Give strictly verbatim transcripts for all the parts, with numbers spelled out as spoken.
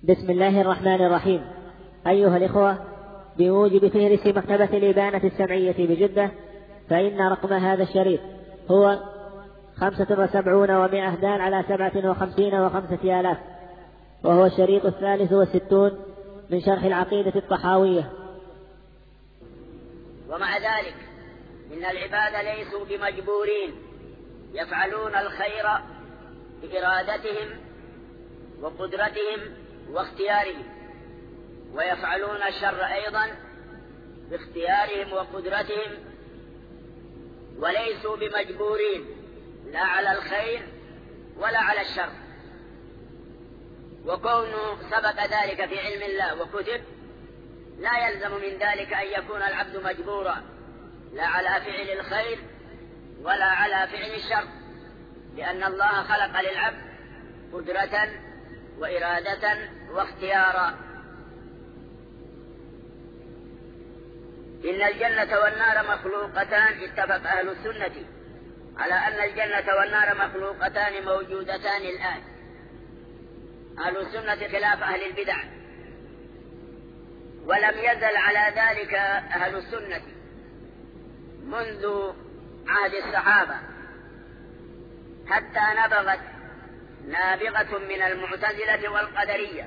بسم الله الرحمن الرحيم. أيها الإخوة، بموجب فهرس مكتبة الإبانة السمعية بجدة، فإن رقم هذا الشريط هو خمسة وسبعون ومائة دال على سبعة وخمسين وخمسة آلاف، وهو الشريط الثالث والستون من شرح العقيدة الطحاوية. ومع ذلك إن العباد ليسوا بمجبورين، يفعلون الخير بإرادتهم وقدرتهم واختيارهم، ويفعلون الشر أيضا باختيارهم وقدرتهم، وليسوا بمجبورين لا على الخير ولا على الشر. وكونه سبق ذلك في علم الله وكتب، لا يلزم من ذلك أن يكون العبد مجبورا لا على فعل الخير ولا على فعل الشر، لأن الله خلق للعبد قدرة وإرادة واختيارا. إن الجنة والنار مخلوقتان، اتفق أهل السنة على أن الجنة والنار مخلوقتان موجودتان الآن. أهل السنة خلاف أهل البدع، ولم يزل على ذلك أهل السنة منذ عهد الصحابة، حتى نبغت نابغة من المعتزلة والقدرية،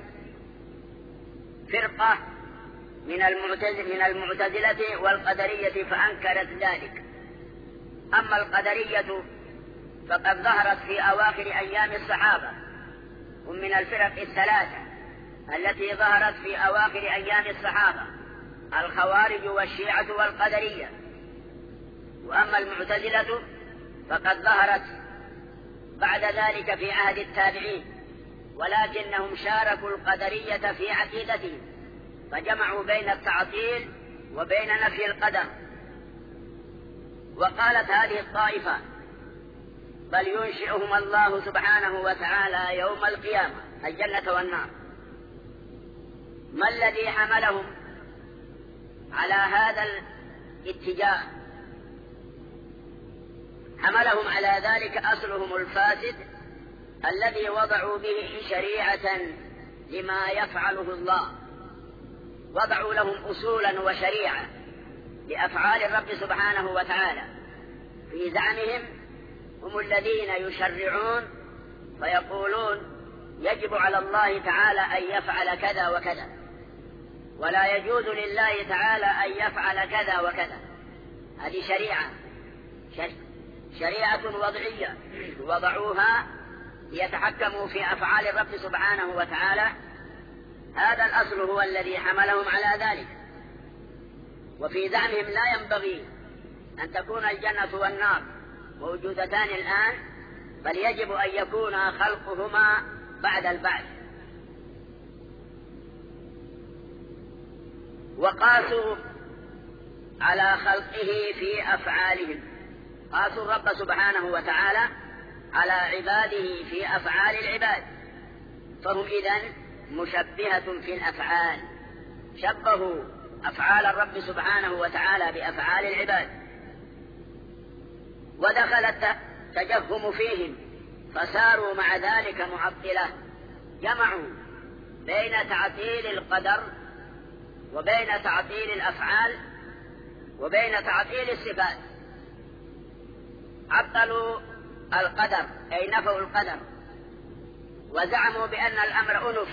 فرقة من المعتزلة, من المعتزلة والقدرية فأنكرت ذلك. أما القدرية فقد ظهرت في أواخر أيام الصحابة، هم من الفرق الثلاثة التي ظهرت في أواخر أيام الصحابة: الخوارج والشيعة والقدرية. وأما المعتزلة فقد ظهرت بعد ذلك في عهد التابعين، ولكنهم شاركوا القدرية في عقيدتهم، فجمعوا بين التعطيل وبين نفي القدر. وقالت هذه الطائفة: بل ينشئهم الله سبحانه وتعالى يوم القيامة، الجنة والنار. ما الذي حملهم على هذا الاتجاه؟ حملهم على ذلك أصلهم الفاسد الذي وضعوا به شريعة لما يفعله الله، وضعوا لهم أصولا وشريعة لأفعال الرب سبحانه وتعالى. في زعمهم هم الذين يشرعون فيقولون يجب على الله تعالى أن يفعل كذا وكذا، ولا يجوز لله تعالى أن يفعل كذا وكذا. هذه شريعة شريعة وضعية وضعوها ليتحكموا في أفعال الرب سبحانه وتعالى. هذا الأصل هو الذي حملهم على ذلك. وفي زعمهم لا ينبغي أن تكون الجنة والنار موجودتان الآن، بل يجب أن يكون خلقهما بعد البعث. وقاسوا على خلقه في أفعالهم، قاسوا الرب سبحانه وتعالى على عباده في أفعال العباد، فهم إذن مشبهة في الأفعال، شبهوا أفعال الرب سبحانه وتعالى بأفعال العباد. ودخل التجهم فيهم فساروا مع ذلك معطلة، جمعوا بين تعطيل القدر وبين تعطيل الأفعال وبين تعطيل الصفات. عطلوا القدر أي نفوا القدر، وزعموا بأن الأمر أنف،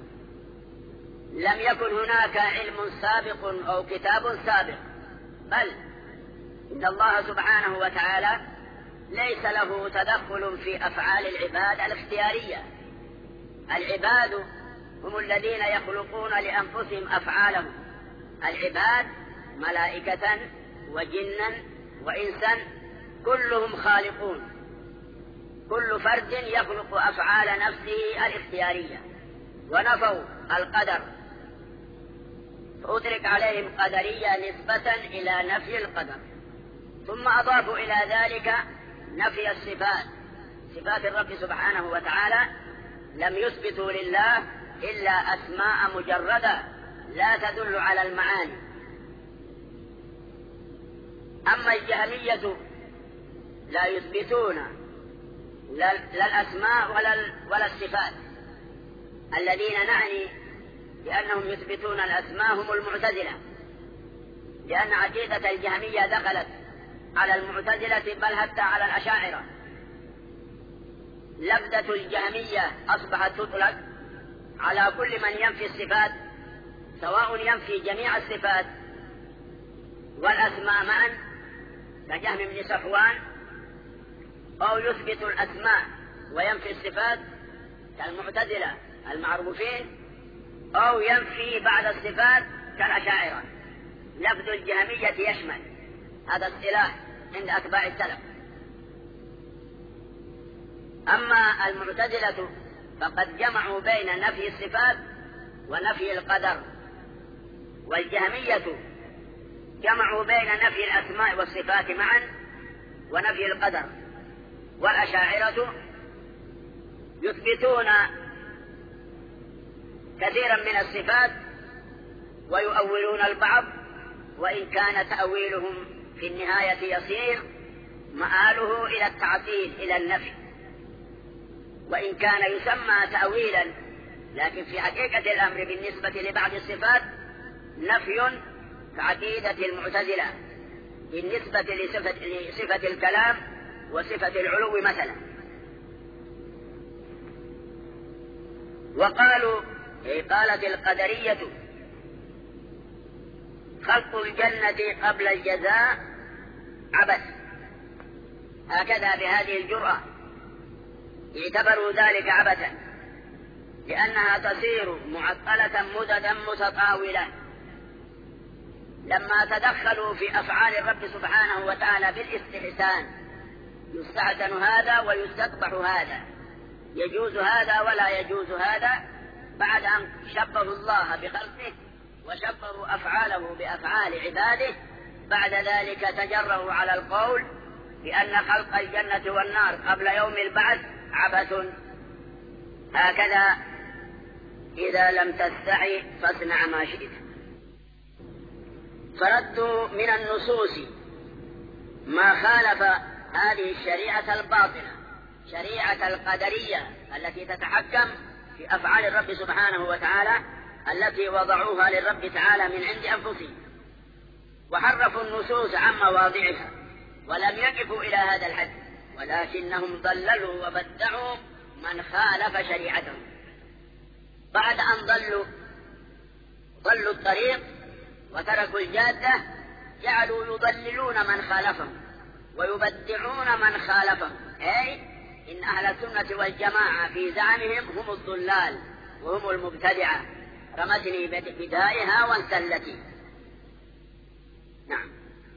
لم يكن هناك علم سابق أو كتاب سابق، بل إن الله سبحانه وتعالى ليس له تدخل في أفعال العباد الاختيارية. العباد هم الذين يخلقون لأنفسهم أفعالهم، العباد ملائكة وجنا وإنسا كلهم خالقون، كل فرد يخلق أفعال نفسه الاختيارية. ونفوا القدر، فأدرك عليهم قدرية نسبة إلى نفي القدر. ثم أضافوا إلى ذلك نفي الصفات، صفات الرب سبحانه وتعالى لم يثبتوا لله إلا أسماء مجردة لا تدل على المعاني. أما الجهمية لا يثبتون لا الأسماء ولا, ولا الصفات، الذين نعني لأنهم يثبتون الأسماء هم المعتزلة، لأن عقيدة الجهمية دخلت على المعتزلة بل حتى على الأشاعرة. لفظة الجهمية أصبحت تطلق على كل من ينفي الصفات، سواء ينفي جميع الصفات والأسماء معا كجهم بن صفوان، أو يثبت الأسماء وينفي الصفات كالمعتزلة المعروفين، أو ينفي بعض الصفات كالأشاعرة. لفظ الجهمية يشمل هذا اصطلاح عند أتباع السلف. أما المعتزلة فقد جمعوا بين نفي الصفات ونفي القدر، والجهمية جمعوا بين نفي الأسماء والصفات معا ونفي القدر، والأشاعرة يثبتون كثيرا من الصفات ويؤولون البعض، وإن كان تأويلهم في النهاية يصير مآله إلى التعطيل إلى النفي، وإن كان يسمى تأويلا، لكن في حقيقة الأمر بالنسبة لبعض الصفات نفي كعقيدة المعتزلة بالنسبة لصفة, لصفة الكلام وصفة العلو مثلا. وقالوا أي قالت القدرية خلق الجنة قبل الجزاء عبث، هكذا بهذه الجرأة اعتبروا ذلك عبثا، لأنها تصير معطلة مددا متطاولة. لما تدخلوا في أفعال الرب سبحانه وتعالى بالاستحسان، يستحسن هذا ويستقبح هذا، يجوز هذا ولا يجوز هذا، بعد أن شبهوا الله بخلقه وشبهوا أفعاله بأفعال عباده، بعد ذلك تجرؤوا على القول بأن خلق الجنة والنار قبل يوم البعث عبث. هكذا إذا لم تستحي فاصنع ما شئت. فردوا من النصوص ما خالف هذه الشريعة الباطلة، شريعة القدرية التي تتحكم في أفعال الرب سبحانه وتعالى التي وضعوها للرب تعالى من عند أنفسهم، وحرفوا النصوص عن مواضعها ولم يقفوا إلى هذا الحد، ولكنهم ضللوا وبدعوا من خالف شريعتهم. بعد أن ضلوا ضلوا الطريق وتركوا الجادة، جعلوا يضللون من خالفهم ويبدعون من خالفهم، أي إن أهل السنة والجماعة في زعمهم هم الضلال وهم المبتدعة، رمتني بدائها وانسلتي. نعم.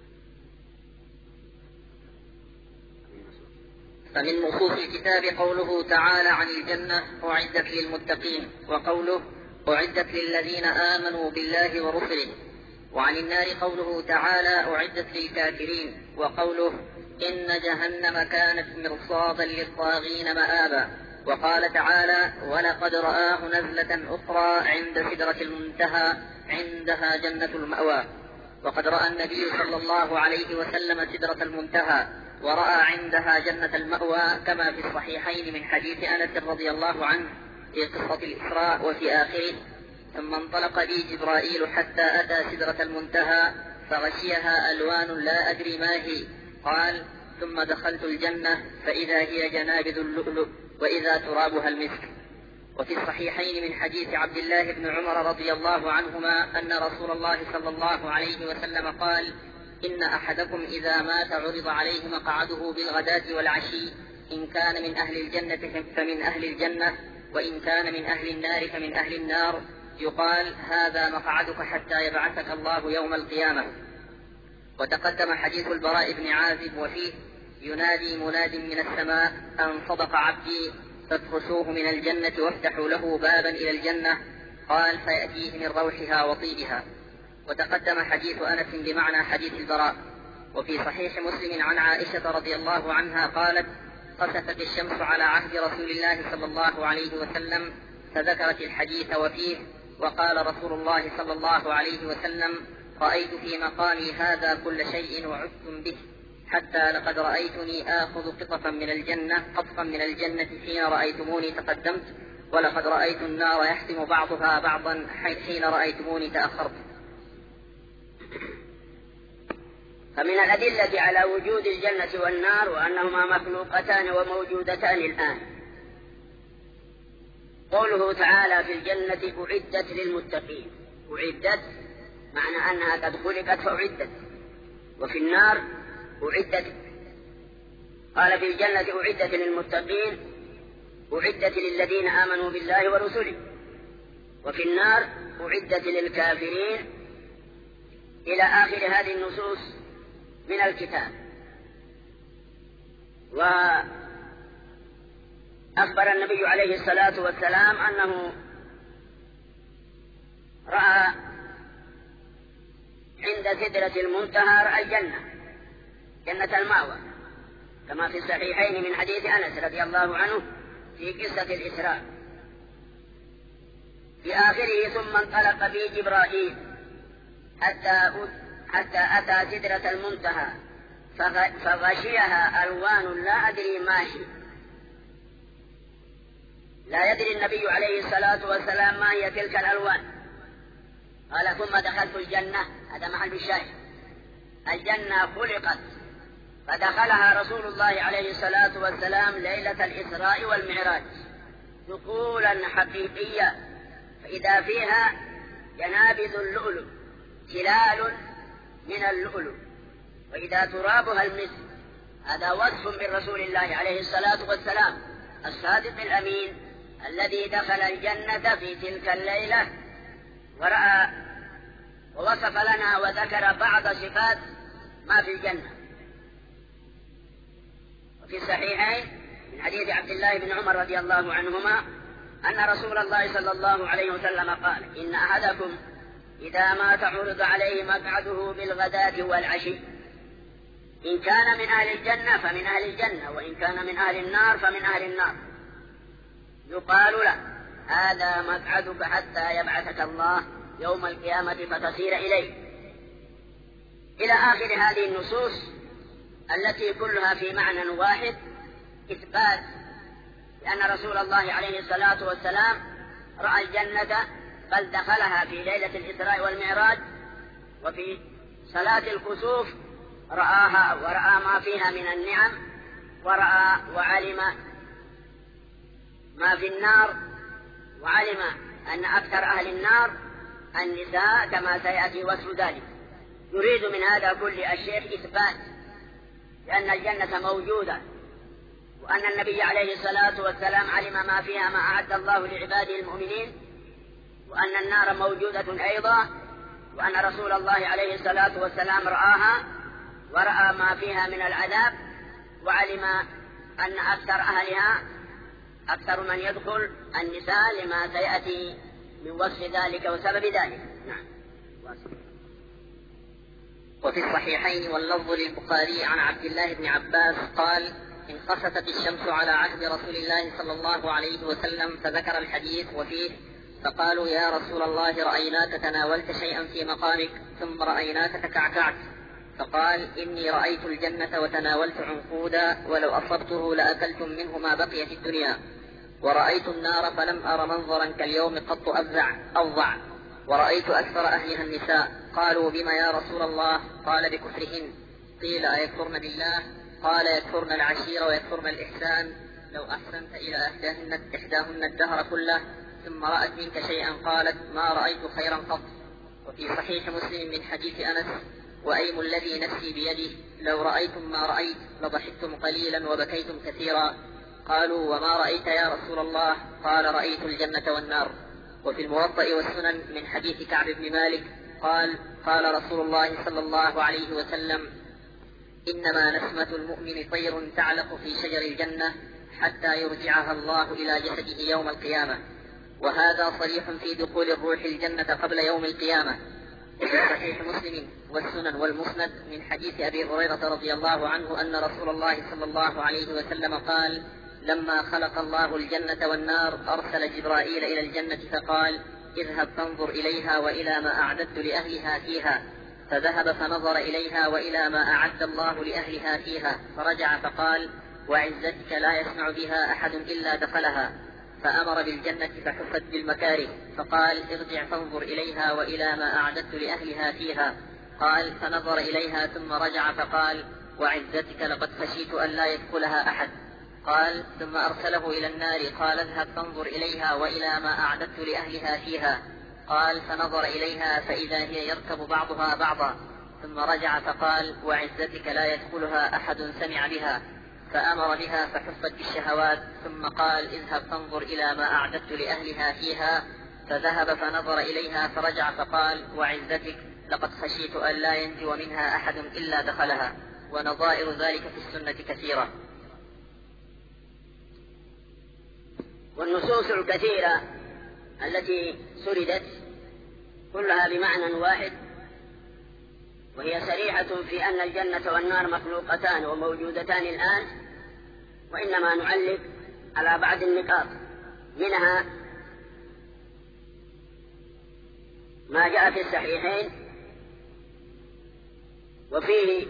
فمن نصوص الكتاب قوله تعالى عن الجنة أعدت للمتقين، وقوله أعدت للذين آمنوا بالله ورسله، وعن النار قوله تعالى أعدت للكافرين، وقوله إن جهنم كانت مرصادا للطاغين مآبا، وقال تعالى ولقد رآه نزلة أخرى عند سدرة المنتهى عندها جنة المأوى. وقد رأى النبي صلى الله عليه وسلم سدرة المنتهى ورأى عندها جنة المأوى، كما في الصحيحين من حديث أنس رضي الله عنه في قصة الإسراء وفي آخره. ثم انطلق بي جبرائيل حتى أتى سدرة المنتهى فغشيها ألوان لا أدري ما هي، قال ثم دخلت الجنة فإذا هي جنابذ اللؤلؤ وإذا ترابها المسك. وفي الصحيحين من حديث عبد الله بن عمر رضي الله عنهما أن رسول الله صلى الله عليه وسلم قال إن أحدكم إذا مات عرض عليه مقعده بالغداة والعشي، إن كان من أهل الجنة فمن أهل الجنة، وإن كان من أهل النار فمن أهل النار، يقال هذا مقعدك حتى يبعثك الله يوم القيامة. وتقدم حديث البراء بن عازب وفيه ينادي مناد من السماء أن صدق عبدي فافرشوه من الجنة وافتحوا له بابا إلى الجنة، قال فيأتيه من روحها وطيبها. وتقدم حديث أنس بمعنى حديث البراء. وفي صحيح مسلم عن عائشة رضي الله عنها قالت خسفت الشمس على عهد رسول الله صلى الله عليه وسلم، فذكرت الحديث وفيه وقال رسول الله صلى الله عليه وسلم رأيت في مقامي هذا كل شيء وعدتم به، حتى لقد رأيتني آخذ قطفا من الجنة قطفا من الجنة حين رأيتموني تقدمت، ولقد رأيت النار يحتم بعضها بعضا حين رأيتموني تأخرت. فمن الأدلة على وجود الجنة والنار وأنهما مخلوقتان وموجودتان الآن قوله تعالى في الجنة أعدت للمتقين. أعدت معنى أنها قد خلقت فأعدت، وفي النار أعدت. قال في الجنة أعدت للمتقين، أعدت للذين آمنوا بالله ورسله، وفي النار أعدت للكافرين، إلى آخر هذه النصوص من الكتاب. وأخبر النبي عليه الصلاة والسلام أنه رأى عند سدرة المنتهى الجنة، جنة المأوى، كما في الصحيحين من حديث أنس رضي الله عنه في قصة الإسراء. في آخره ثم انطلق بي جبرائيل حتى حتى أتى سدرة المنتهى فغشيها ألوان لا أدري ما هي. لا يدري النبي عليه الصلاة والسلام ما هي تلك الألوان. قال ثم دخلت الجنة، هذا محل الشاهد، الجنة خلقت فدخلها رسول الله عليه الصلاة والسلام ليلة الإسراء والمعراج دخولا حقيقيا، فإذا فيها جنابذ اللؤلؤ تلال من اللؤلؤ، وإذا ترابها المسك. هذا وصف من رسول الله عليه الصلاة والسلام الصادق الأمين الذي دخل الجنة في تلك الليلة ورأى ووصف لنا وذكر بعض صفات ما في الجنة. وفي الصحيحين من حديث عبد الله بن عمر رضي الله عنهما أن رسول الله صلى الله عليه وسلم قال: إن أحدكم إذا مات عرض عليه مقعده بالغداة والعشي، إن كان من أهل الجنة فمن أهل الجنة، وإن كان من أهل النار فمن أهل النار، يقال له: هذا مقعدك حتى يبعثك الله يوم القيامة فتصير إليه، إلى آخر هذه النصوص التي كلها في معنى واحد، إثبات لأن رسول الله عليه الصلاة والسلام رأى الجنة بل دخلها في ليلة الإسراء والمعراج، وفي صلاة الكسوف رآها ورأى ما فيها من النعم، ورأى وعلم ما في النار، وعلم أن أكثر أهل النار النساء كما سيأتي وصف ذلك. يريد من هذا كل الشيخ إثبات لأن الجنة موجودة، وأن النبي عليه الصلاة والسلام علم ما فيها ما أعد الله لعباده المؤمنين، وأن النار موجودة أيضا، وأن رسول الله عليه الصلاة والسلام رآها ورأى ما فيها من العذاب، وعلم أن أكثر أهلها أكثر من يدخل النساء لما سيأتي من وصف ذلك وسبب ذلك. نعم. وفي الصحيحين واللفظ للبخاري عن عبد الله بن عباس قال: انخسفت الشمس على عهد رسول الله صلى الله عليه وسلم، فذكر الحديث وفيه: فقالوا: يا رسول الله رأيناك تناولت شيئا في مقامك ثم رأيناك تكعكعت. فقال: إني رأيت الجنة وتناولت عنقودا ولو أصبته لأكلتم منه ما بقي في الدنيا، ورأيت النار فلم أر منظرا كاليوم قط أفزع أفظع، ورأيت أكثر أهلها النساء. قالوا: بما يا رسول الله؟ قال: بكفرهن. قيل: أيكفرن بالله؟ قال: يكفرن العشير ويكفرن الإحسان. لو أحسنت إلى إحداهن, إحداهن الدهر كله ثم رأت منك شيئا قالت: ما رأيت خيرا قط. وفي صحيح مسلم من حديث أنس: وأيم الذي نفسي بيده لو رأيتم ما رأيت لضحكتم قليلا وبكيتم كثيرا. قالوا: وما رأيت يا رسول الله؟ قال: رأيت الجنة والنار. وفي الموطأ والسنن من حديث كعب بن مالك قال: قال رسول الله صلى الله عليه وسلم: إنما نسمة المؤمن طير تعلق في شجر الجنة حتى يرجعها الله إلى جسده يوم القيامة. وهذا صريح في دخول الروح الجنة قبل يوم القيامة. وفي صحيح مسلم والسنن والمسند من حديث أبي هريرة رضي الله عنه أن رسول الله صلى الله عليه وسلم قال: لما خلق الله الجنة والنار أرسل جبرائيل إلى الجنة فقال: اذهب فانظر إليها وإلى ما أعددت لأهلها فيها. فذهب فنظر إليها وإلى ما أعد الله لأهلها فيها، فرجع فقال: وعزتك لا يسمع بها أحد إلا دخلها. فأمر بالجنة فحفت بالمكاره، فقال ارجع فانظر إليها وإلى ما أعددت لأهلها فيها. قال فنظر إليها ثم رجع فقال وعزتك لقد خشيت أن لا يدخلها أحد. قال ثم أرسله إلى النار قال اذهب فانظر إليها وإلى ما أعددت لأهلها فيها. قال فنظر إليها فإذا هي يركب بعضها بعضا، ثم رجع فقال وعزتك لا يدخلها أحد سمع بها. فأمر بها فحفت بالشهوات، ثم قال اذهب فانظر إلى ما أعددت لأهلها فيها. فذهب فنظر إليها فرجع فقال وعزتك لقد خشيت أن لا ينجو منها أحد إلا دخلها. ونظائر ذلك في السنة كثيرة. والنصوص الكثيرة التي سردت كلها بمعنى واحد، وهي صريحة في أن الجنة والنار مخلوقتان وموجودتان الآن، وإنما نعلق على بعض النقاط منها ما جاء في الصحيحين وفيه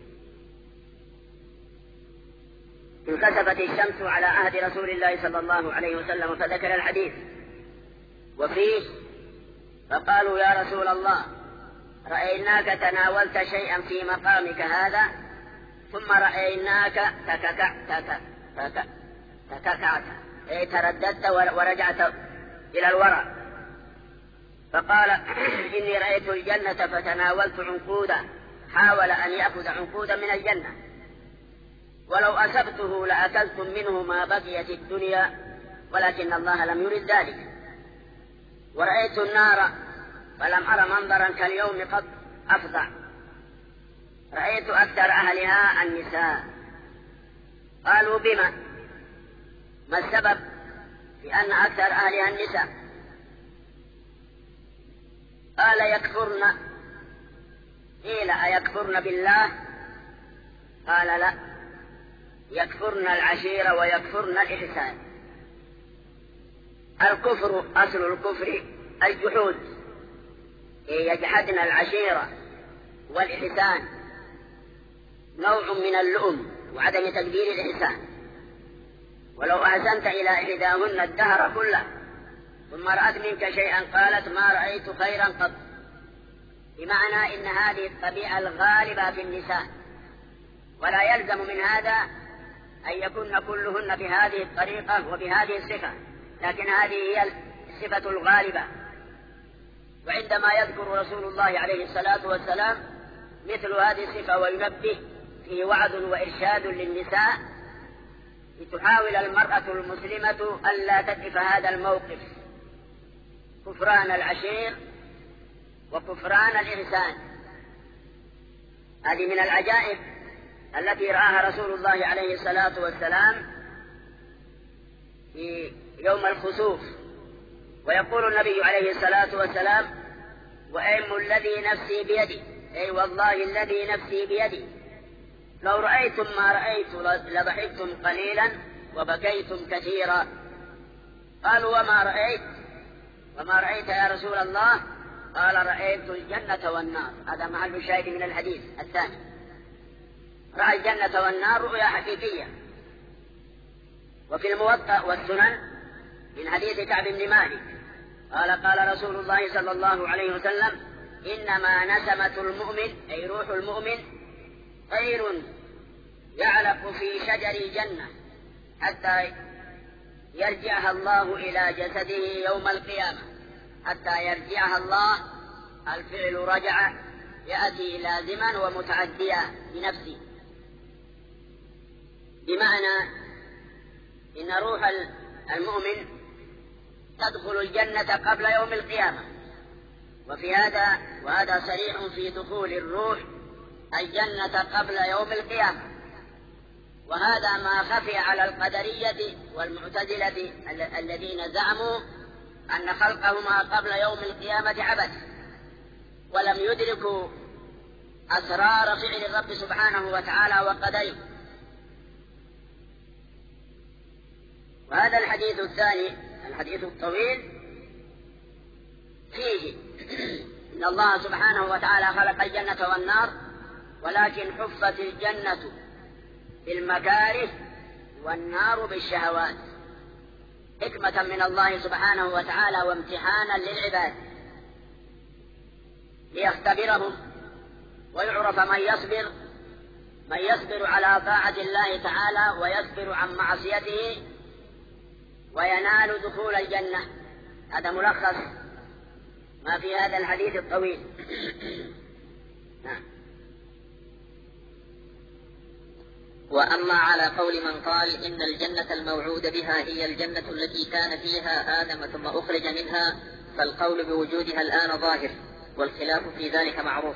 انكسفت الشمس على عهد رسول الله صلى الله عليه وسلم فذكر الحديث، وفيه فقالوا يا رسول الله رأيناك تناولت شيئا في مقامك هذا ثم رأيناك تككعت تككعت أي ترددت ورجعت إلى الوراء. فقال إني رأيت الجنة فتناولت عنقودا، حاول أن يأخذ عنقودا من الجنة، ولو أصبته لأكلتم منه ما بقيت الدنيا، ولكن الله لم يرد ذلك. ورأيت النار فلم أرى منظرا كاليوم قد أفظع، رأيت أكثر أهلها النساء. قالوا بما؟ ما السبب في أن أكثر أهلها النساء؟ قال يكفرن. قيل أيكفرن بالله؟ قال لا، يكفرن العشيرة ويكفرن الإحسان. الكفر أصل الكفر الجحود، يجحدن العشيرة والإحسان، نوع من اللؤم وعدم تقدير الإحسان. ولو أحسنت إلى إحداهن الدهر كله ثم رأت منك شيئا قالت ما رأيت خيرا قط، بمعنى إن هذه الطبيعة الغالبة في النساء، ولا يلزم من هذا أن يكون كلهن بهذه الطريقة وبهذه الصفة، لكن هذه هي الصفة الغالبة. وعندما يذكر رسول الله عليه الصلاة والسلام مثل هذه الصفة وينبه فيه وعظ وإرشاد للنساء لتحاول المرأة المسلمة ألا تقف هذا الموقف، كفران العشير وكفران الإحسان. هذه من العجائب التي رآها رسول الله عليه الصلاة والسلام في يوم الخسوف. ويقول النبي عليه الصلاة والسلام وأيم الذي نفسي بيدي، أي والله الذي نفسي بيدي، لو رأيتم ما رأيت لضحكتم قليلا وبكيتم كثيرا. قالوا وما رأيت؟ وما رأيت يا رسول الله؟ قال رأيت الجنة والنار. هذا محل الشاهد من الحديث الثاني، رأى الجنة والنار رؤيا حقيقية. وفي الموطأ والسنن من حديث كعب بن مالك قال قال رسول الله صلى الله عليه وسلم إنما نسمة المؤمن أي روح المؤمن طير يعلق في شجر الجنة حتى يرجعها الله إلى جسده يوم القيامة. حتى يرجعها الله، الفعل رجع يأتي لازما ومتعديا بنفسه، بمعنى إن روح المؤمن تدخل الجنة قبل يوم القيامة. وفي هذا وهذا صريح في دخول الروح الجنة قبل يوم القيامة. وهذا ما خفي على القدرية والمعتزلة الذين زعموا أن خلقهما قبل يوم القيامة عبث، ولم يدركوا أسرار فعل الرب سبحانه وتعالى وقدره. وهذا الحديث الثاني الحديث الطويل فيه إن الله سبحانه وتعالى خلق الجنة والنار، ولكن حفت الجنة بالمكاره والنار بالشهوات. حكمة من الله سبحانه وتعالى وامتحانا للعباد ليختبرهم ويعرف من يصبر من يصبر على طاعة الله تعالى ويصبر عن معصيته وينال دخول الجنة. هذا ملخص ما في هذا الحديث الطويل. نعم. وأما على قول من قال إن الجنة الموعود بها هي الجنة التي كان فيها آدم ثم أخرج منها، فالقول بوجودها الآن ظاهر، والخلاف في ذلك معروف.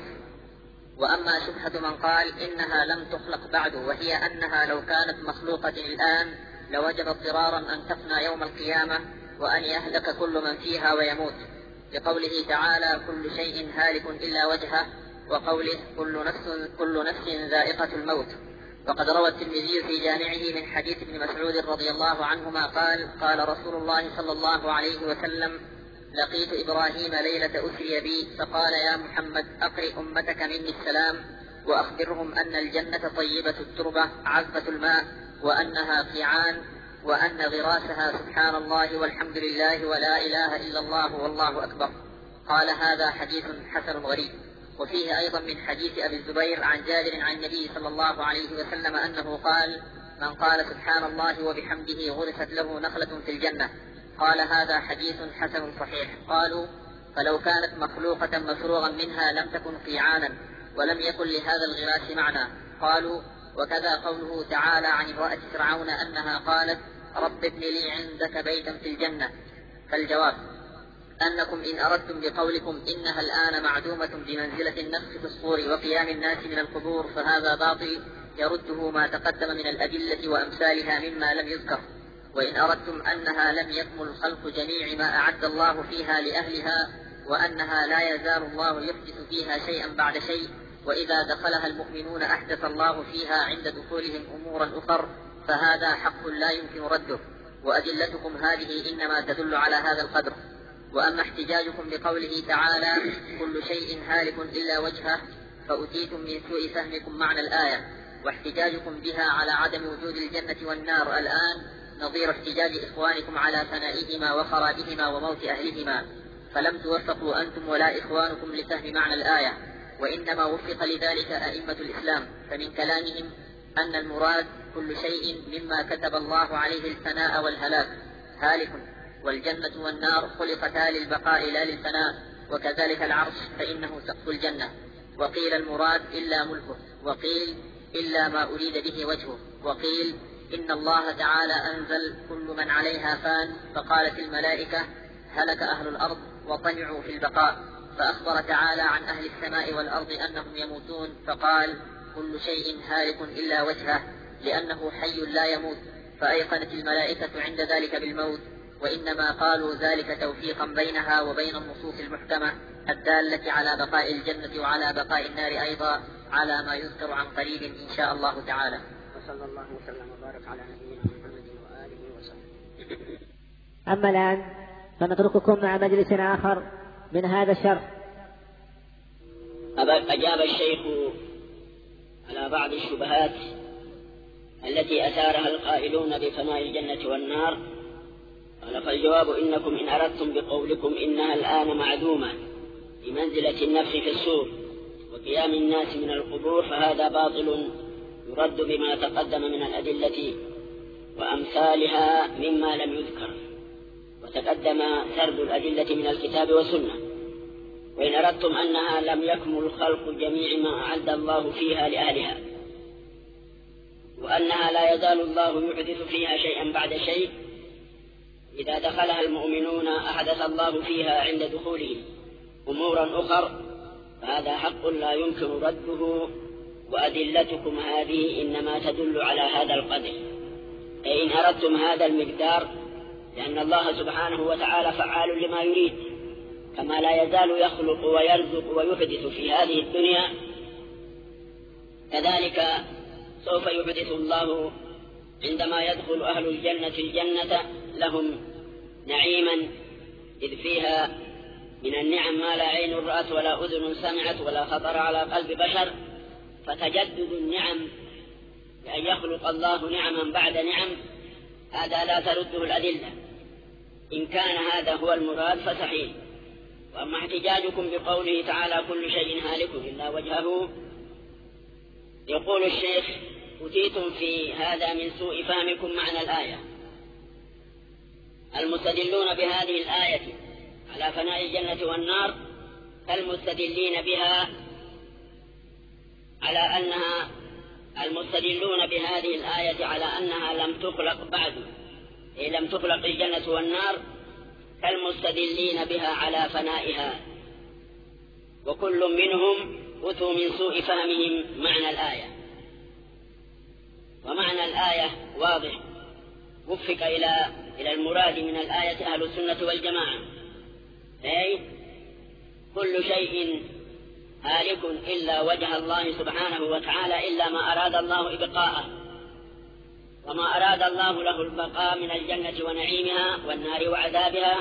وأما شبهة من قال إنها لم تخلق بعد، وهي أنها لو كانت مخلوقة الآن لوجب اضطرارا أن تفنى يوم القيامة وأن يهلك كل من فيها ويموت، لقوله تعالى كل شيء هالك إلا وجهه، وقوله كل نفس, كل نفس ذائقة الموت. وقد روى الترمذي في جامعه من حديث ابن مسعود رضي الله عنهما قال قال رسول الله صلى الله عليه وسلم لقيت إبراهيم ليلة أسري بي فقال يا محمد أقرئ أمتك مني السلام وأخبرهم أن الجنة طيبة التربة عذبة الماء وأنها قيعان وأن غراسها سبحان الله والحمد لله ولا إله إلا الله والله أكبر. قال هذا حديث حسن غريب. وفيه أيضا من حديث أبي الزبير عن جابر عن النبي صلى الله عليه وسلم أنه قال من قال سبحان الله وبحمده غرست له نخلة في الجنة. قال هذا حديث حسن صحيح. قالوا فلو كانت مخلوقة مفروغا منها لم تكن قيعانا ولم يكن لهذا الغراس معنى. قالوا وكذا قوله تعالى عن امرأة فرعون أنها قالت رب ابن لي عندك بيتا في الجنة. فالجواب أنكم إن أردتم بقولكم إنها الآن معدومة بمنزلة النفس في الصور وقيام الناس من القبور فهذا باطل يرده ما تقدم من الأدلة وأمثالها مما لم يذكر. وإن أردتم أنها لم يكمل خلق جميع ما أعد الله فيها لأهلها وأنها لا يزال الله يحدث فيها شيئا بعد شيء، وإذا دخلها المؤمنون أحدث الله فيها عند دخولهم أمورا أخر، فهذا حق لا يمكن رده، وأدلتكم هذه إنما تدل على هذا القدر. وأما احتجاجكم بقوله تعالى كل شيء هالك إلا وجهه فأتيتم من سوء فهمكم معنى الآية، واحتجاجكم بها على عدم وجود الجنة والنار الآن نظير احتجاج إخوانكم على فنائهما وخرابهما وموت أهلهما، فلم توفقوا أنتم ولا إخوانكم لفهم معنى الآية، وإنما وفق لذلك أئمة الإسلام، فمن كلامهم أن المراد كل شيء مما كتب الله عليه الفناء والهلاك هالك، والجنة والنار خلقتا للبقاء لا للفناء، وكذلك العرش فإنه سقف الجنة. وقيل المراد إلا ملكه، وقيل إلا ما أريد به وجهه، وقيل إن الله تعالى أنزل كل من عليها فان، فقالت الملائكة هلك أهل الأرض وطمعوا في البقاء، فأخبر تعالى عن أهل السماء والأرض أنهم يموتون، فقال كل شيء هالك إلا وجهه لأنه حي لا يموت، فأيقنت الملائكة عند ذلك بالموت، وإنما قالوا ذلك توفيقا بينها وبين النصوص المحكمة الدالة على بقاء الجنة وعلى بقاء النار أيضا، على ما يذكر عن قريب إن شاء الله تعالى. وصلى الله وسلم وبارك على نبينا محمد وآله وصحبه. أما الآن فنترككم مع مجلس آخر من هذا الشرح. أجاب الشيخ على بعض الشبهات التي أثارها القائلون بفناء الجنة والنار. قال فالجواب إنكم إن أردتم بقولكم إنها الآن معدومة بمنزلة النفس في الصور وقيام الناس من القبور فهذا باطل يرد بما تقدم من الأدلة وأمثالها مما لم يذكر، وتقدم سرد الأدلة من الكتاب والسنة. وإن أردتم أنها لم يكمل خلق جميع ما أعد الله فيها لأهلها وأنها لا يزال الله يحدث فيها شيئا بعد شيء، إذا دخلها المؤمنون أحدث الله فيها عند دخولهم أمورا أخر، فهذا حق لا يمكن رده، وأدلتكم هذه إنما تدل على هذا القدر. أي إن أردتم هذا المقدار، لأن الله سبحانه وتعالى فعال لما يريد، كما لا يزال يخلق ويرزق ويحدث في هذه الدنيا، كذلك سوف يحدث الله عندما يدخل أهل الجنة الجنة لهم نعيما، إذ فيها من النعم ما لا عين رأت ولا أذن سمعت ولا خطر على قلب بشر، فتجدد النعم بأن يخلق الله نعما بعد نعم هذا لا ترده الأدلة، إن كان هذا هو المراد فصحيح. وأما احتجاجكم بقوله تعالى كل شيء هالك إلا وجهه، يقول الشيخ أتيتم في هذا من سوء فهمكم معنى الآية. المستدلون بهذه الآية على فناء الجنة والنار كالمستدلين بها على أنها المستدلون بهذه الآية على أنها لم تخلق بعد، إيه لم تخلق الجنة والنار، كالمستدلين بها على فنائها، وكل منهم أتوا من سوء فهمهم معنى الآية. ومعنى الآية واضح، وفق إلى إلى المراد من الآية أهل السنة والجماعة، أي كل شيء هالك إلا وجه الله سبحانه وتعالى إلا ما أراد الله إبقاءه، وما أراد الله له البقاء من الجنة ونعيمها والنار وعذابها،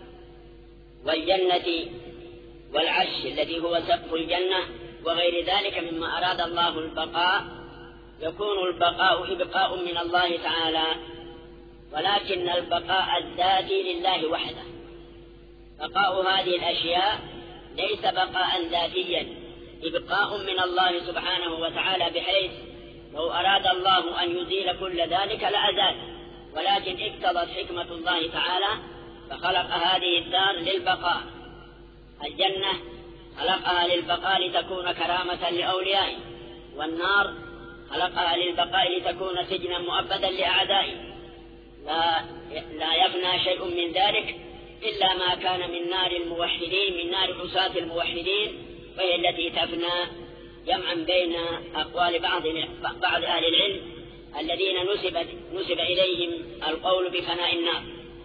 والجنة والعش الذي هو سقف الجنة وغير ذلك مما أراد الله البقاء، يكون البقاء إبقاء من الله تعالى، ولكن البقاء الذاتي لله وحده. بقاء هذه الأشياء ليس بقاء ذاتيا، إبقاء من الله سبحانه وتعالى، بحيث لو أراد الله أن يزيل كل ذلك لأزال، ولكن اقتضت حكمة الله تعالى فخلق هذه الدار للبقاء. الجنة خلقها للبقاء لتكون كرامة لأوليائه، والنار خلقها للبقاء لتكون سجنا مؤبدا لأعدائه، لا, لا يفنى شيء من ذلك إلا ما كان من نار الموحدين، من نار عصاة الموحدين، وهي التي تفنى، جمعا بين أقوال بعض بعض أهل العلم الذين نسبت نسب إليهم القول بفناء النار.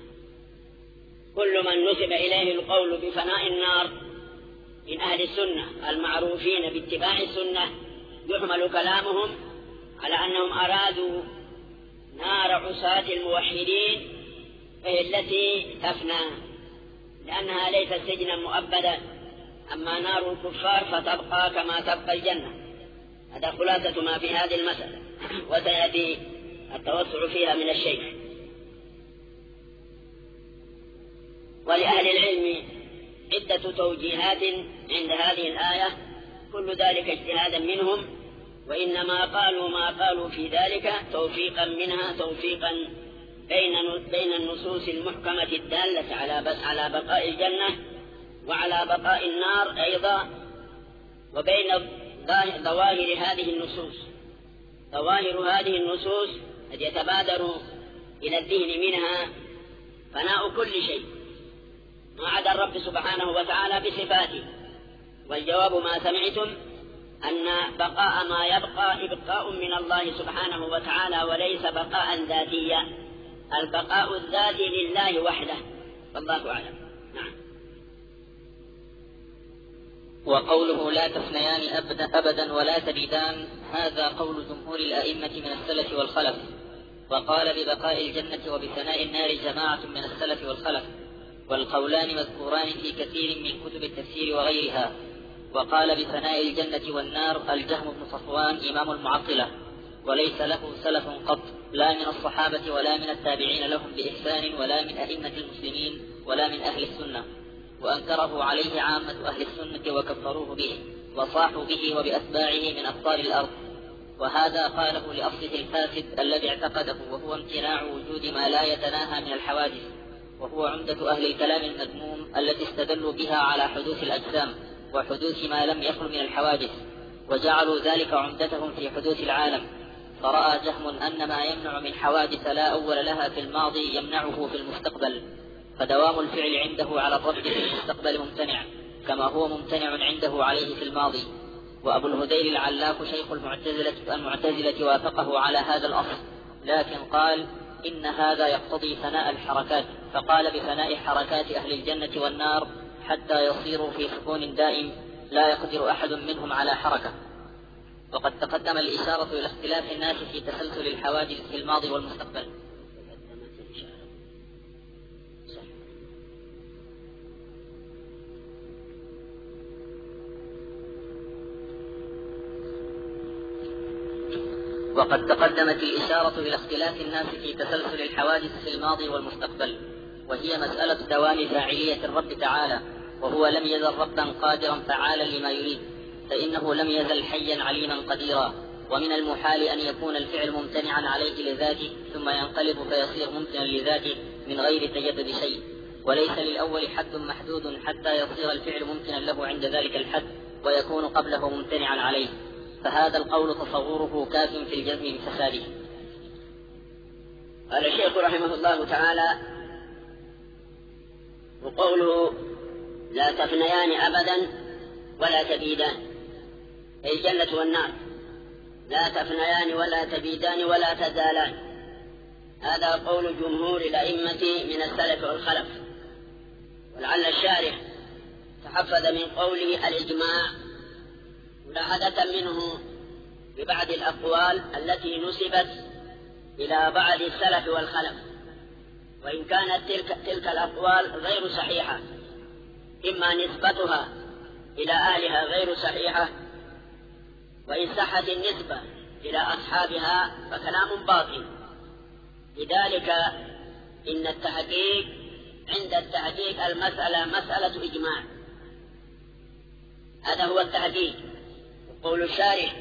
كل من نسب إليه القول بفناء النار من أهل السنة المعروفين باتباع السنة يحمل كلامهم على أنهم أرادوا نار عصاة الموحدين، وهي التي تفنى لأنها ليست سجنا مؤبدا. أما نار الكفار فتبقى كما تبقى الجنة. هذا خلاصة ما في هذه المسألة، وسيأتي التوسع فيها من الشيخ. ولأهل العلم عدة توجيهات عند هذه الآية، كل ذلك اجتهادا منهم، وإنما قالوا ما قالوا في ذلك توفيقا منها، توفيقا بين بين النصوص المحكمة الدالة على بس على بقاء الجنة وعلى بقاء النار أيضا، وبين ظواهر هذه النصوص. ظواهر هذه النصوص قد يتبادر إلى الذهن منها فناء كل شيء ما عدا الرب سبحانه وتعالى بصفاته، والجواب ما سمعتم أن بقاء ما يبقى إبقاء من الله سبحانه وتعالى وليس بقاء ذاتيا، البقاء الذاتي لله وحده، والله أعلم. نعم. وقوله لا تفنيان أبدا, أبدا ولا تبيدان، هذا قول جمهور الأئمة من السلف والخلف، وقال ببقاء الجنة وبفناء النار جماعة من السلف والخلف، والقولان مذكوران في كثير من كتب التفسير وغيرها. وقال بفناء الجنة والنار الجهم بن صفوان إمام المعطلة، وليس له سلف قط، لا من الصحابة ولا من التابعين لهم بإحسان ولا من أئمة المسلمين ولا من أهل السنة، وأنكره عليه عامة أهل السنة وكفروه به وصاحوا به وبأتباعه من أبطال الأرض. وهذا قاله لأصله الفاسد الذي اعتقده، وهو امتناع وجود ما لا يتناهى من الحوادث، وهو عمدة أهل الكلام المذموم التي استدلوا بها على حدوث الأجسام وحدوث ما لم يخل من الحوادث، وجعلوا ذلك عمدتهم في حدوث العالم. فرأى جهم أن ما يمنع من حوادث لا أول لها في الماضي يمنعه في المستقبل، فدوام الفعل عنده على الرد في المستقبل ممتنع كما هو ممتنع عنده عليه في الماضي. وأبو الهذيل العلاف شيخ المعتزلة, المعتزلة وافقه على هذا الأصل، لكن قال إن هذا يقتضي فناء الحركات، فقال بفناء حركات أهل الجنة والنار حتى يصيروا في سكون دائم لا يقدر أحد منهم على حركة. وقد تقدم الإشارة إلى اختلاف الناس في تسلسل الحوادث في الماضي والمستقبل. وقد تقدمت الإشارة إلى اختلاف الناس في تسلسل الحوادث في الماضي والمستقبل، وهي مسألة دوام فاعلية الرب تعالى، وهو لم يزل ربا قادرا فعالا لما يريد، فإنه لم يزل حيا عليما قديرا. ومن المحال أن يكون الفعل ممتنعا عليه لذاته ثم ينقلب فيصير ممتنا لذاته من غير تجدد شيء، وليس للأول حد محدود حتى يصير الفعل ممتنا له عند ذلك الحد ويكون قبله ممتنعا عليه، فهذا القول تصوره كاف في الجزم بفساده. قال الشيخ رحمه الله تعالى: وقوله لا تفنيان أبدا ولا تبيدان، أي الجنة والنار لا تفنيان ولا تبيدان ولا تزالان. هذا قول جمهور الأئمة من السلف والخلف، ولعل الشارح تحفظ من قوله الإجماع ملاحظة منه ببعض الأقوال التي نسبت إلى بعض السلف والخلف، وإن كانت تلك, تلك الأقوال غير صحيحة، إما نسبتها إلى أهلها غير صحيحة، وإن صحت النسبة إلى أصحابها فكلام باطل. لذلك إن التحقيق عند التحقيق المسألة مسألة إجماع، هذا هو التحقيق. وقول الشارح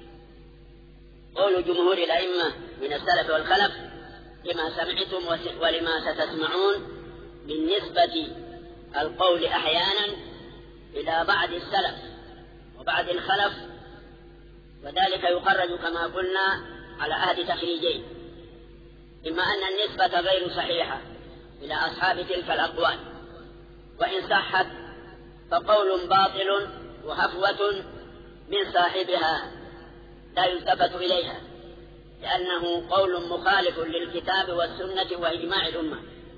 قول جمهور الأئمة من السلف والخلف لما سمعتم ولما ستسمعون من نسبة القول أحيانا إلى بعض السلف وبعض الخلف، وذلك يخرج كما قلنا على أحد تخريجين: إما أن النسبة غير صحيحة إلى أصحاب تلك الأقوال، وإن صحت فقول باطل وهفوة من صاحبها لا يلتفت إليها، لأنه قول مخالف للكتاب والسنة وإجماع الأمة.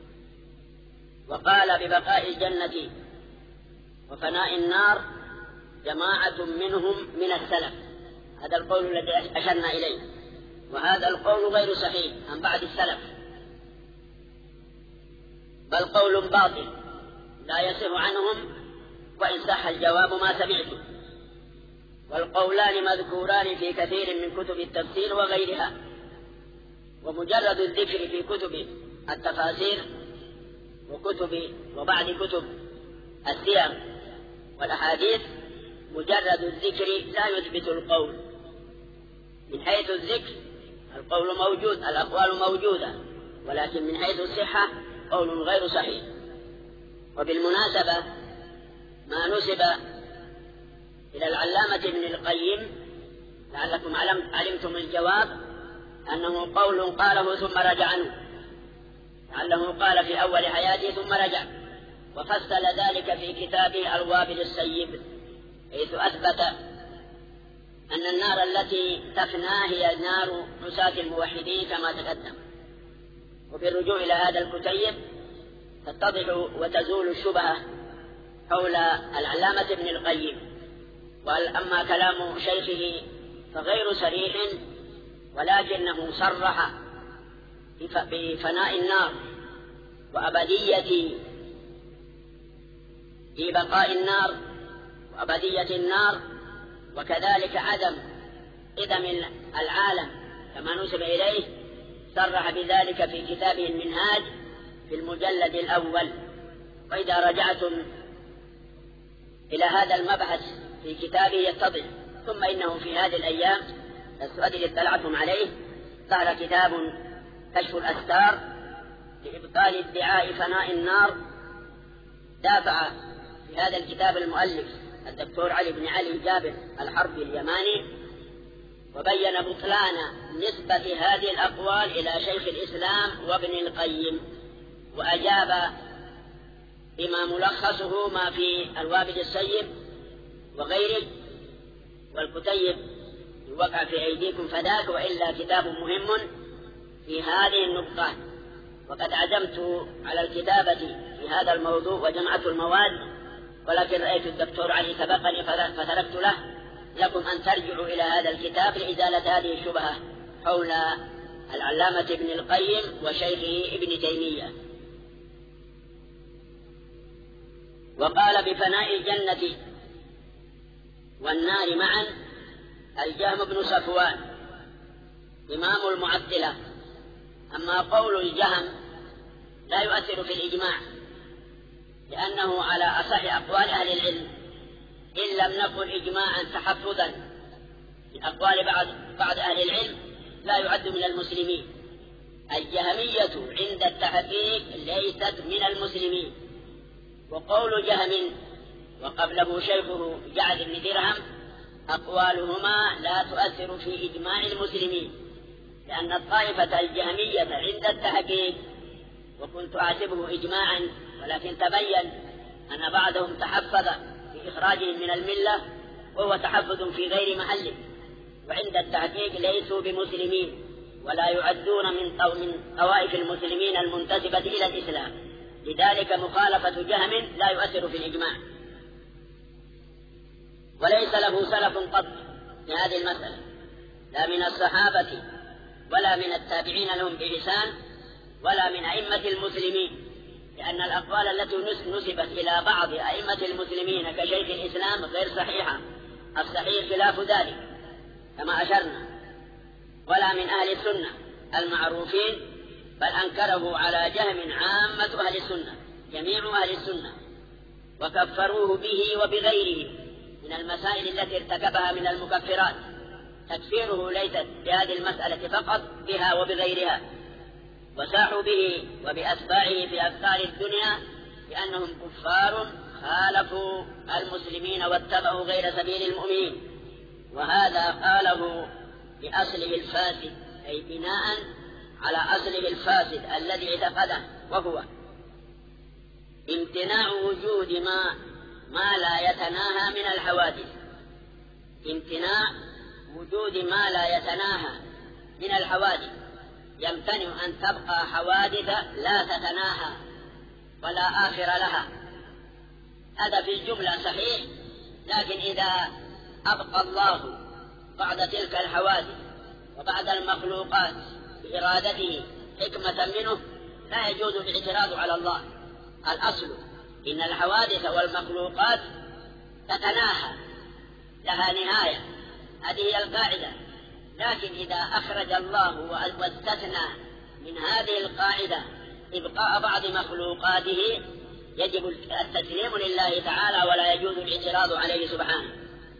وقال ببقاء الجنة وفناء النار جماعة منهم من السلف، هذا القول الذي أشرنا إليه، وهذا القول غير صحيح عن بعض السلف، بل قول باطل لا يصح عنهم، وإن صح الجواب ما سمعته. والقولان مذكوران في كثير من كتب التفسير وغيرها، ومجرد الذكر في كتب التفاسير وكتب وبعض كتب السير والأحاديث مجرد الذكر لا يثبت القول. من حيث الذكر القول موجود، الأقوال موجودة، ولكن من حيث الصحة قول غير صحيح. وبالمناسبة ما نسب إلى العلامة ابن القيم لعلكم علمتم الجواب أنه قول قاله ثم رجع عنه، لعله قال في أول حياته ثم رجع، وفصل ذلك في كتابه الوابل السيب، حيث أثبت أن النار التي تفنى هي نار عصاة الموحدين كما تقدم. وبالرجوع إلى هذا الكتيب تتضح وتزول الشبهة حول العلامة ابن القيم. وأما كلام شيخه فغير صريح، ولكنه صرح بفناء النار وأبدية في بقاء النار وأبدية النار، وكذلك عدم قدم العالم كما نسب إليه، صرح بذلك في كتابه المنهاج في المجلد الأول. وإذا رجعتم إلى هذا المبحث في كتابه يتضح. ثم إنه في هذه الأيام السؤال الذي اطلعتم عليه ظهر كتاب كشف الأستار لإبطال ادعاء فناء النار. دافع في هذا الكتاب المؤلف الدكتور علي بن علي جابر الحربي اليماني، وبين بطلان نسبة هذه الأقوال إلى شيخ الإسلام وابن القيم، وأجاب بما ملخصه ما في الوابل السيب وغيره، والكتيب الوقع في أيديكم فذاك، وإلا كتاب مهم في هذه النقطة. وقد عزمت على الكتابة في هذا الموضوع وجمعت المواد، ولكن رأيت الدكتور علي سبقني فتركت له. لكم أن ترجعوا إلى هذا الكتاب لإزالة هذه الشبهة حول العلامة ابن القيم وشيخه ابن تيمية. وقال بفناء الجنة والنار معا الجهم بن صفوان إمام المعطلة. أما قول الجهم لا يؤثر في الإجماع، لأنه على أصح أقوال أهل العلم، إن لم نقل إجماعا تحفظا من أقوال بعض بعض أهل العلم، لا يعد من المسلمين. الجهمية عند التحقيق ليست من المسلمين. وقول جهم وقبله شيخه جعد بن درهم أقوالهما لا تؤثر في إجماع المسلمين، لأن الطائفة الجهمية عند التحقيق، وكنت أحسبه إجماعا ولكن تبين أن بعضهم تحفظ في إخراجهم من الملة وهو تحفظ في غير محله، وعند التحقيق ليسوا بمسلمين ولا يعدون من من طوائف المسلمين المنتسبة إلى الإسلام. لذلك مخالفة جهم لا يؤثر في الإجماع، وليس له سلف قط في هذه المسألة، لا من الصحابة ولا من التابعين لهم بإحسان ولا من أئمة المسلمين، لأن الأقوال التي نسبت إلى بعض أئمة المسلمين كشيخ الإسلام غير صحيحة، الصحيح خلاف ذلك كما أشرنا. ولا من أهل السنة المعروفين، بل أنكره على جهم عامة أهل السنة، جميع أهل السنة، وكفروه به وبغيره من المسائل التي ارتكبها من المكفرات. تكفيره ليست بهذه المسألة فقط، بها وبغيرها. وساحوا به وبأتباعه في أفكار الدنيا بأنهم كفار خالفوا المسلمين واتبعوا غير سبيل المؤمنين، وهذا قاله بأصله الفاسد، أي بناء على أصله الفاسد الذي اعتقده، وهو امتناع وجود ما ما لا يتناهى من الحوادث. امتناع وجود ما لا يتناهى من الحوادث، يمتنع أن تبقى حوادث لا تتناهى ولا آخر لها. هذا في الجملة صحيح، لكن إذا أبقى الله بعد تلك الحوادث وبعد المخلوقات بإرادته حكمة منه، لا يجوز الاعتراض على الله. الأصل إن الحوادث والمخلوقات تتناهى، لها نهاية، هذه هي القاعدة. لكن إذا أخرج الله واستثنى من هذه القاعدة إبقاء بعض مخلوقاته، يجب التسليم لله تعالى ولا يجوز الاعتراض عليه سبحانه.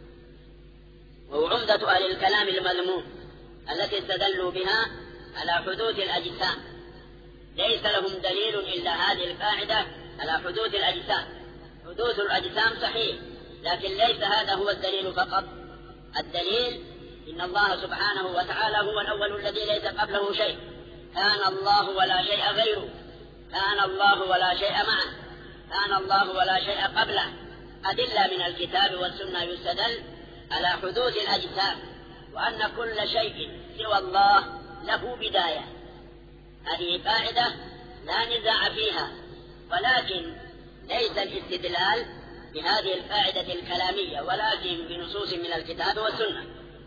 وهو عمدة أهل الكلام المذموم التي استدلوا بها على حدوث الأجسام. ليس لهم دليل إلا هذه القاعدة على حدوث الأجسام. حدوث الأجسام صحيح، لكن ليس هذا هو الدليل فقط. الدليل إن الله سبحانه وتعالى هو الأول الذي ليس قبله شيء، كان الله ولا شيء غيره، كان الله ولا شيء معه، كان الله ولا شيء قبله. أدلة من الكتاب والسنة يستدل على حدوث الأجسام، وأن كل شيء سوى الله له بداية. هذه قاعدة لا نزاع فيها، ولكن ليس الاستدلال بهذه القاعدة الكلامية، ولكن بنصوص من الكتاب والسنة.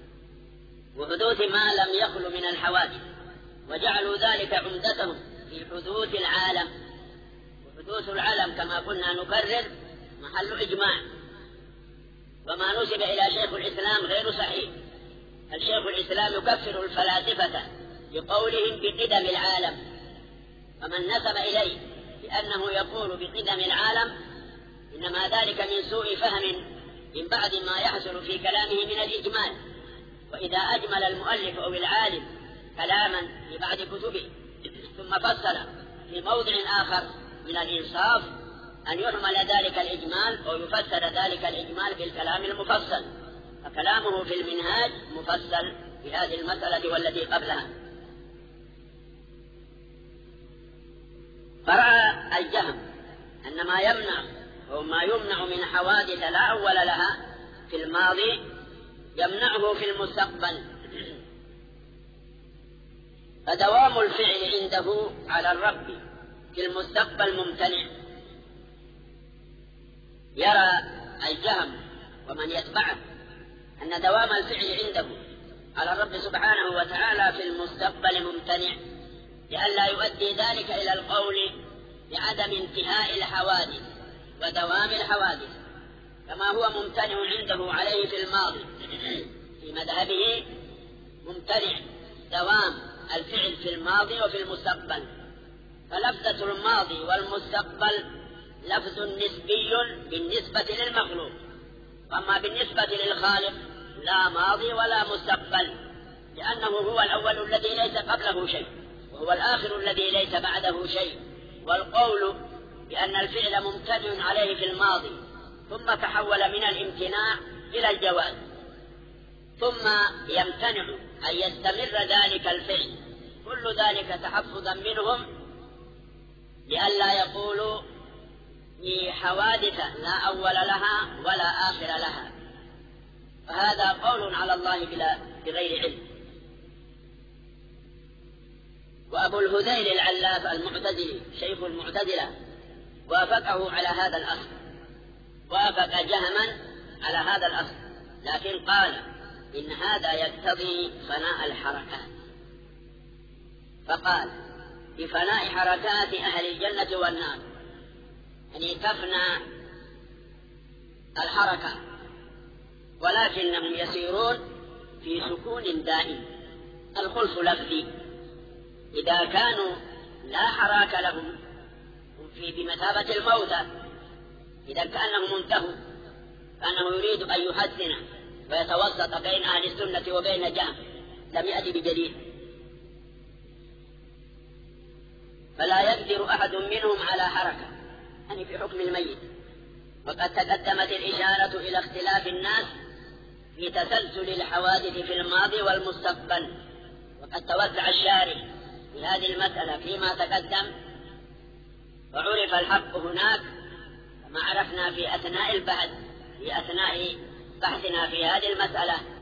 وحدوث ما لم يخل من الحوادث، وجعلوا ذلك عمدتهم في حدوث العالم. وحدوث العالم كما قلنا نكرر محل إجماع، وما نسب إلى شيخ الإسلام غير صحيح. الشيخ الإسلام يكفر الفلاسفة بقولهم بقدم العالم، ومن نسب إليه بأنه يقول بقدم العالم إنما ذلك من سوء فهم من بعد ما يحصل في كلامه من الإجمال. وإذا أجمل المؤلف أو العالم كلاما في بعض كتبه ثم فصل في موضع آخر، من الإنصاف أن يحمل ذلك الإجمال أو يفسر ذلك الإجمال بالكلام المفصل. فكلامه في المنهاج مفصل في هذه المسألة والتي قبلها. فرأى الجهم أن ما يمنع أو ما يمنع من حوادث لا أول لها في الماضي يمنعه في المستقبل، فدوام الفعل عنده على الرب في المستقبل ممتنع. يرى الجهم ومن يتبعه أن دوام الفعل عنده على الرب سبحانه وتعالى في المستقبل ممتنع، لئلا يؤدي ذلك إلى القول بعدم انتهاء الحوادث ودوام الحوادث، كما هو ممتنع عنده عليه في الماضي. في مذهبه ممتنع دوام الفعل في الماضي وفي المستقبل، فلفظة الماضي والمستقبل لفظ نسبي بالنسبة للمخلوق، وأما بالنسبة للخالق لا ماضي ولا مستقبل، لأنه هو الأول الذي ليس قبله شيء، وهو الآخر الذي ليس بعده شيء. والقول بأن الفعل ممتنع عليه في الماضي ثم تحول من الامتناع إلى الجواز، ثم يمتنع أن يستمر ذلك الفعل، كل ذلك تحفظا منهم لئلا يقولوا لحوادث لا أول لها ولا آخر لها، فهذا قول على الله بلا بغير علم. وأبو الهذيل العلاف المعتزلي شيخ المعتزلة وافقه على هذا الأصل، وافق جهما على هذا الأصل، لكن قال إن هذا يقتضي فناء الحركات، فقال بفناء حركات أهل الجنة والنار، يعني تفنى الحركة ولكنهم يسيرون في سكون دائم. الخلف لفظي، إذا كانوا لا حراك لهم هم في بمثابة الموتى، إذا كأنهم انتهوا، كأنه يريد أن يحسن ويتوسط بين أهل السنة وبين جهم، لم يأتي بجديد، فلا يقدر أحد منهم على حركة، يعني في حكم الميت. وقد تقدمت الإشارة إلى اختلاف الناس في تسلسل الحوادث في الماضي والمستقبل، وقد توسع الشارح في هذه المسألة فيما تقدم، وعرف الحق هناك كما عرفنا في أثناء البحث في أثناء بحثنا في هذه المسألة